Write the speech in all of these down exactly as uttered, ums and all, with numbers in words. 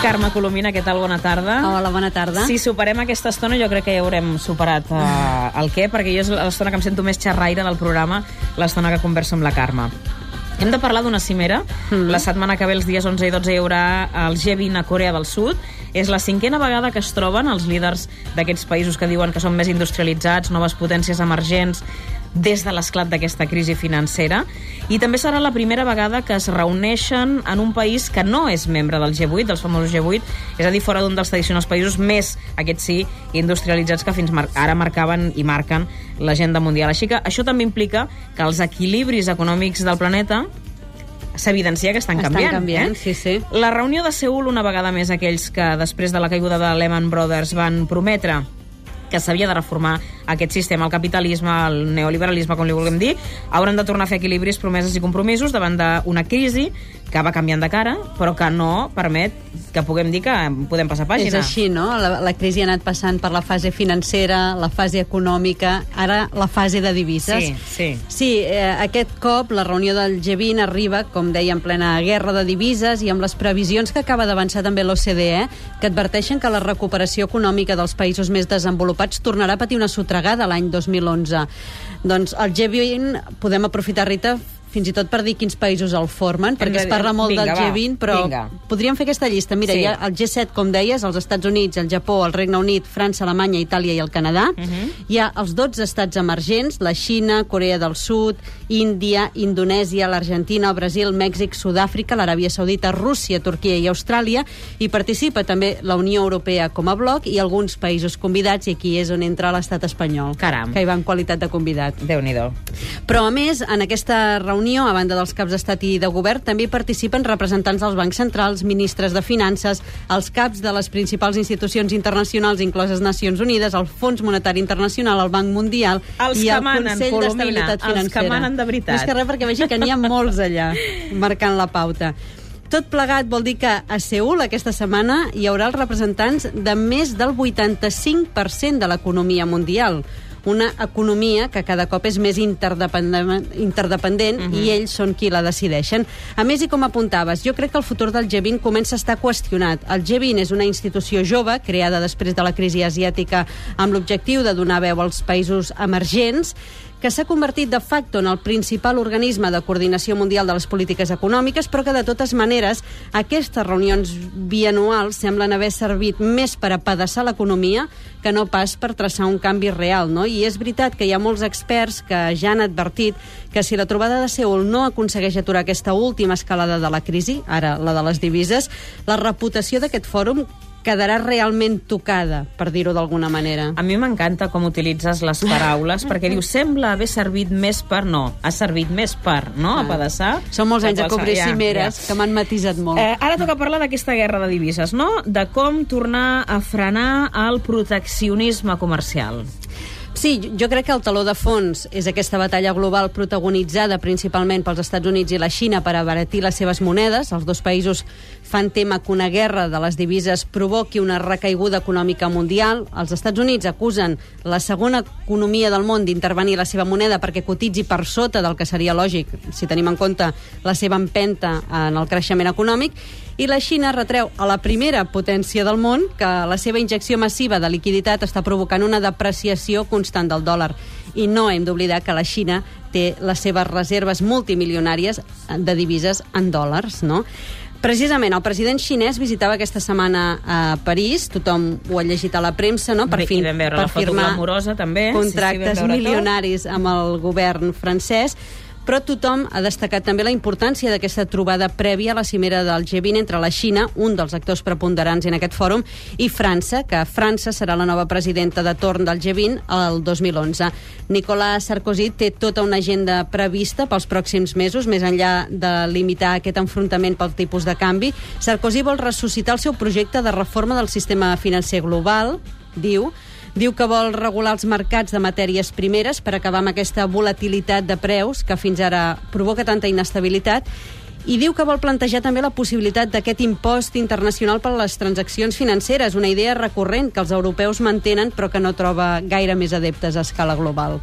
Carme Colomina, què tal? Bona tarda. Hola, bona tarda. Si superem aquesta estona, jo crec que ja haurem superat uh, el què, perquè jo és l'estona que em sento més xerraire del programa, l'estona que converso amb la Carme. Hem de parlar d'una cimera. Mm. La setmana que ve, els dies onze i dotze, hi haurà el G vint a Corea del Sud. És la cinquena vegada que es troben els líders d'aquests països que diuen que són més industrialitzats, noves potències emergents, des de l'esclat d'aquesta crisi financera. I també serà la primera vegada que es reuneixen en un país que no és membre del G vuit, dels famosos G vuit, és a dir, fora d'un dels tradicionals països més, aquests sí, industrialitzats que fins mar- ara marcaven i marquen l'agenda mundial. Així que això també implica que els equilibris econòmics del planeta s'evidencia que estan, estan canviant. canviant eh? sí, sí. La reunió de Seül, una vegada més, aquells que després de la caiguda de Lehman Brothers van prometre que s'havia de reformar aquest sistema, el capitalisme, el neoliberalisme, com li vulguem dir, hauran de tornar a fer equilibris, promeses i compromisos davant d'una crisi que va canviant de cara, però que no permet que puguem dir que podem passar pàgina. És així, no? La, la crisi ha anat passant per la fase financera, la fase econòmica, ara la fase de divises. Sí, sí. Sí, eh, aquest cop la reunió del G vint arriba, com deia, en plena guerra de divises i amb les previsions que acaba d'avançar també l'O C D E, que adverteixen que la recuperació econòmica dels països més desenvolupats tornarà a patir una sotregada l'any dos mil onze. Doncs el G vint, podem aprofitar, Rita, fins i tot per dir quins països el formen, perquè es parla molt vinga, del G vint, però vinga. podríem fer aquesta llista. Mira, Sí. hi ha el G set, com deies, els Estats Units, el Japó, el Regne Unit, França, Alemanya, Itàlia i el Canadà. Uh -huh. Hi ha els dotze estats emergents, la Xina, Corea del Sud, Índia, Indonèsia, l'Argentina, el Brasil, Mèxic, Sud-àfrica, l'Aràbia Saudita, Rússia, Turquia i Austràlia. Hi participa també la Unió Europea com a bloc i alguns països convidats, i aquí és on entra l'estat espanyol. Caram. Que hi va en qualitat de convidat. Déu-n'hi-do. Però, a més, en aquesta reunió, a banda dels caps d'estat i de govern, també hi participen representants dels bancs centrals, ministres de finances, els caps de les principals institucions internacionals, incloses Nacions Unides, el Fons Monetari Internacional, el Banc Mundial Els i que el manen, Consell Colomina, d'Estabilitat Financera. els que manen de veritat. Més que res perquè vegi que n'hi ha molts allà, marcant la pauta. Tot plegat vol dir que a Seül aquesta setmana hi haurà els representants de més del vuitanta-cinc per cent de l'economia mundial. Una economia que cada cop és més interdependent, interdependent uh-huh. i ells són qui la decideixen. A més, i com apuntaves, jo crec que el futur del G vint comença a estar qüestionat. El G vint és una institució jove, creada després de la crisi asiàtica amb l'objectiu de donar veu als països emergents, que s'ha convertit de facto en el principal organisme de coordinació mundial de les polítiques econòmiques, però que de totes maneres aquestes reunions bianuals semblen haver servit més per apedaçar l'economia que no pas per traçar un canvi real, no? I és veritat que hi ha molts experts que ja han advertit que si la trobada de Seül no aconsegueix aturar aquesta última escalada de la crisi, ara la de les divises, la reputació d'aquest fòrum quedarà realment tocada, per dir-ho d'alguna manera. A mi m'encanta com utilitzes les paraules, perquè diu, sembla haver servit més per no. Ha servit més per, no?, Ah. apedaçar. Són molts anys de cobrir Ja, cimeres ja. que m'han matisat molt. Eh, ara toca parlar d'aquesta guerra de divises, no? De com tornar a frenar el proteccionisme comercial. Sí, jo crec que el taló de fons és aquesta batalla global protagonitzada principalment pels Estats Units i la Xina per abaratir les seves monedes. Els dos països fan tema que una guerra de les divises provoqui una recaiguda econòmica mundial. Els Estats Units acusen la segona economia del món d'intervenir la seva moneda perquè cotitzi per sota del que seria lògic, si tenim en compte la seva empenta en el creixement econòmic, i la Xina retreu a la primera potència del món que la seva injecció massiva de liquiditat està provocant una depreciació constant del dòlar. I no hem d'oblidar que la Xina té les seves reserves multimilionàries de divises en dòlars, no? Precisament, el president xinès visitava aquesta setmana a París, tothom ho ha llegit a la premsa, no? Per, Bé, fi, i vam veure per la foto firmar glamurosa, també. contractes Sí, sí, vam veure tot. milionaris amb el govern francès. Però tothom ha destacat també la importància d'aquesta trobada prèvia a la cimera del G vint entre la Xina, un dels actors preponderants en aquest fòrum, i França, que França serà la nova presidenta de torn del G vint el dos mil onze. Nicolas Sarkozy té tota una agenda prevista pels pròxims mesos, més enllà de limitar aquest enfrontament pel tipus de canvi. Sarkozy vol ressuscitar el seu projecte de reforma del sistema financer global, diu, Diu que vol regular els mercats de matèries primeres per acabar amb aquesta volatilitat de preus que fins ara provoca tanta inestabilitat, i diu que vol plantejar també la possibilitat d'aquest impost internacional per a les transaccions financeres, una idea recurrent que els europeus mantenen però que no troba gaire més adeptes a escala global.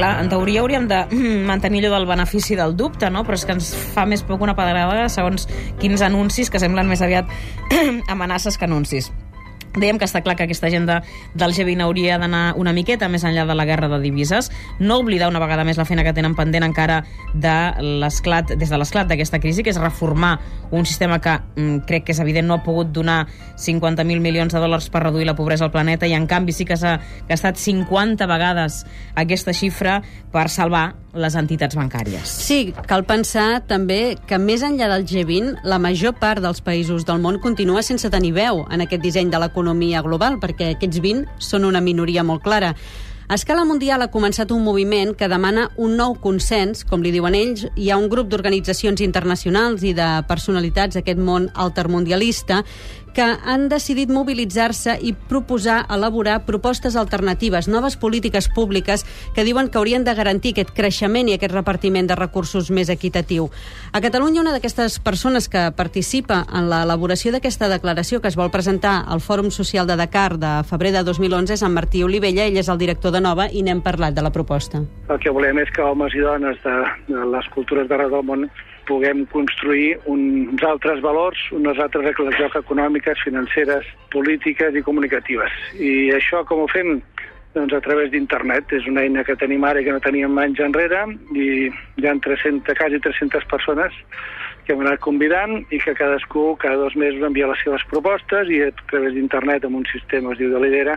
clar, en teoria hauríem de mantenir allò del benefici del dubte, no? Però és que ens fa més poc una pedrada segons quins anuncis que semblen més aviat amenaces que anuncis. Dèiem que està clar que aquesta agenda del G vint hauria d'anar una miqueta més enllà de la guerra de divises, no oblidar una vegada més la feina que tenen pendent encara de l'esclat, des de l'esclat d'aquesta crisi, que és reformar un sistema que mm, crec que és evident no ha pogut donar cinquanta mil milions de dòlars per reduir la pobresa al planeta, i en canvi sí que s'ha gastat cinquanta vegades aquesta xifra per salvar les entitats bancàries. Sí, cal pensar també que més enllà del G vint, la major part dels països del món continua sense tenir veu en aquest disseny de l'economia global, perquè aquests vint són una minoria molt clara. A escala mundial ha començat un moviment que demana un nou consens, com li diuen ells. Hi ha un grup d'organitzacions internacionals i de personalitats d'aquest món altermundialista que han decidit mobilitzar-se i proposar elaborar propostes alternatives, noves polítiques públiques que diuen que haurien de garantir aquest creixement i aquest repartiment de recursos més equitatiu. A Catalunya, una d'aquestes persones que participa en l'elaboració d'aquesta declaració que es vol presentar al Fòrum Social de Dakar de febrer de dos mil onze és en Martí Olivella, ell és el director de Nova i n'hem parlat de la proposta. El que volem és que homes i dones de, de les cultures d'arreu del món puguem construir uns altres valors, unes altres regles de joc econòmiques, financeres, polítiques i comunicatives. I això com ho fem? Doncs a través d'internet. És una eina que tenim ara i que no teníem anys enrere, i hi ha tres-centes, quasi tres-centes persones que hem anat convidant i que cadascú cada dos mesos envia les seves propostes i a través d'internet, amb un sistema es diu de Lidera,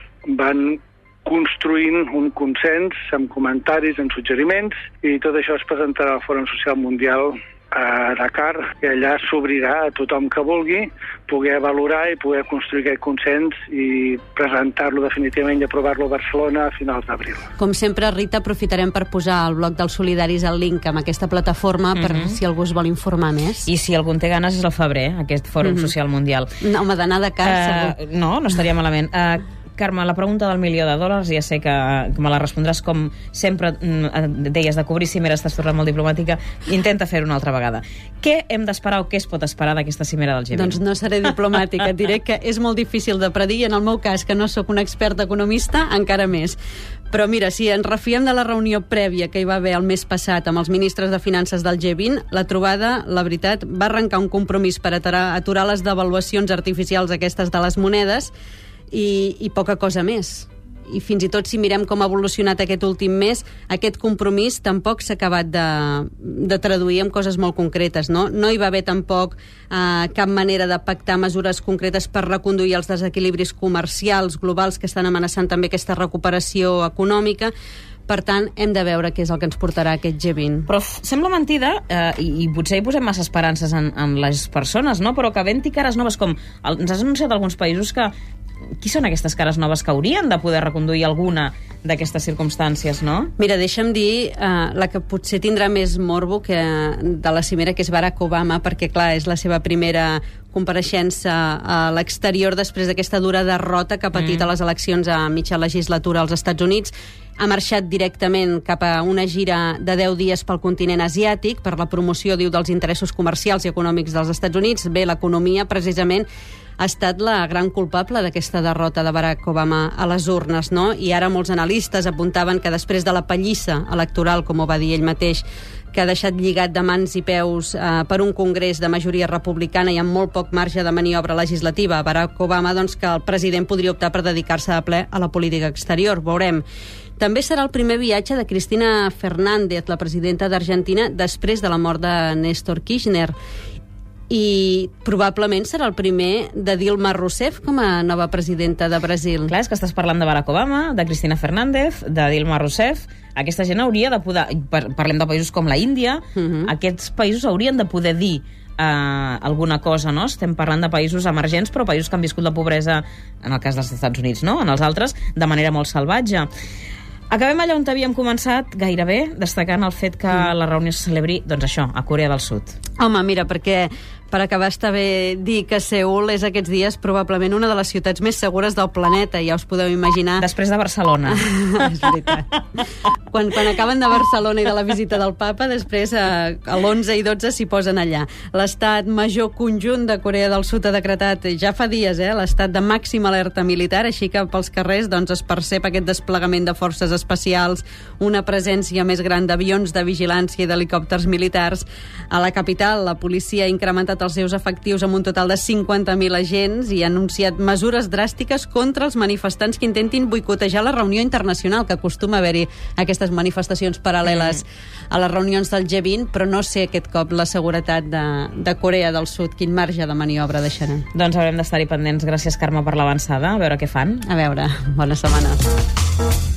van construint un consens amb comentaris, amb suggeriments, i tot això es presentarà al Fòrum Social Mundial a Dakar, que allà s'obrirà a tothom que vulgui poder valorar i poder construir aquest consens i presentar-lo definitivament i aprovar-lo a Barcelona a finals d'abril. Com sempre, Rita, aprofitarem per posar al blog dels solidaris el link amb aquesta plataforma per mm-hmm. si algú es vol informar més. I si algú en té ganes és el febrer, aquest Fòrum mm-hmm. Social Mundial. No, home, d'anar a Dakar, uh, segur. No, no estaria malament. Uh, Carme, la pregunta del milió de dòlars, ja sé que, que me la respondràs com sempre deies de cobrir cimeres, t'has tornat molt diplomàtica, intenta fer-ho una altra vegada. Què hem d'esperar o què es pot esperar d'aquesta cimera del G vint? Doncs no seré diplomàtica, et diré que és molt difícil de predir, i en el meu cas, que no sóc un expert economista, encara més. Però mira, si ens refiem de la reunió prèvia que hi va haver el mes passat amb els ministres de Finances del G vint, la trobada, la veritat, va arrencar un compromís per aturar, aturar les devaluacions artificials aquestes de les monedes, I, i poca cosa més. I fins i tot si mirem com ha evolucionat aquest últim mes, aquest compromís tampoc s'ha acabat de, de traduir en coses molt concretes, no? No hi va haver tampoc eh, cap manera de pactar mesures concretes per reconduir els desequilibris comercials globals que estan amenaçant també aquesta recuperació econòmica. Per tant, hem de veure què és el que ens portarà aquest G vint. Però sembla mentida, eh, i, i potser hi posem massa esperances en, en les persones, no? Però que havent-hi cares noves, com el, ens has anunciat alguns països que... Qui són aquestes cares noves que haurien de poder reconduir alguna d'aquestes circumstàncies, no? Mira, deixa'm dir eh, la que potser tindrà més morbo que de la cimera, que és Barack Obama, perquè, clar, és la seva primera compareixença a l'exterior després d'aquesta dura derrota que ha patit mm. a les eleccions a mitja legislatura als Estats Units. Ha marxat directament cap a una gira de deu dies pel continent asiàtic per la promoció, diu, dels interessos comercials i econòmics dels Estats Units. Bé, l'economia, precisament, ha estat la gran culpable d'aquesta derrota de Barack Obama a les urnes, no? I ara molts analistes apuntaven que després de la pallissa electoral, com ho va dir ell mateix, que ha deixat lligat de mans i peus eh, per un congrés de majoria republicana i amb molt poc marge de maniobra legislativa a Barack Obama, doncs que el president podria optar per dedicar-se de ple a la política exterior. Veurem. També serà el primer viatge de Cristina Fernández, la presidenta d'Argentina, després de la mort de Néstor Kirchner. I probablement serà el primer de Dilma Rousseff com a nova presidenta de Brasil. Clar, és que estàs parlant de Barack Obama, de Cristina Fernández, de Dilma Rousseff. Aquesta gent hauria de poder... Parlem de països com la Índia. Uh-huh. Aquests països haurien de poder dir Uh, alguna cosa, no? Estem parlant de països emergents, però països que han viscut la pobresa, en el cas dels Estats Units, no? En els altres, de manera molt salvatge. Acabem allà on havíem començat, gairebé, destacant el fet que mm. la reunió se celebri, doncs això, a Corea del Sud. Home, mira, perquè Per acabar, està bé dir que Seül és aquests dies probablement una de les ciutats més segures del planeta, ja us podeu imaginar. Després de Barcelona. És veritat. Quan, quan acaben de Barcelona i de la visita del papa, després a, a l'onze i dotze s'hi posen allà. L'estat major conjunt de Corea del Sud ha decretat ja fa dies eh, l'estat de màxima alerta militar, així que pels carrers doncs, es percep aquest desplegament de forces especials, una presència més gran d'avions de vigilància i d'helicòpters militars. A la capital, la policia ha incrementat els seus efectius amb un total de cinquanta mil agents i ha anunciat mesures dràstiques contra els manifestants que intentin boicotejar la reunió internacional, que acostuma a haver-hi aquestes manifestacions paral·leles a les reunions del G vint, però no sé aquest cop la seguretat de, de Corea del Sud, quin marge de maniobra deixarà. Doncs haurem d'estar-hi pendents. Gràcies, Carme, per l'avançada. A veure què fan. A veure, bona setmana.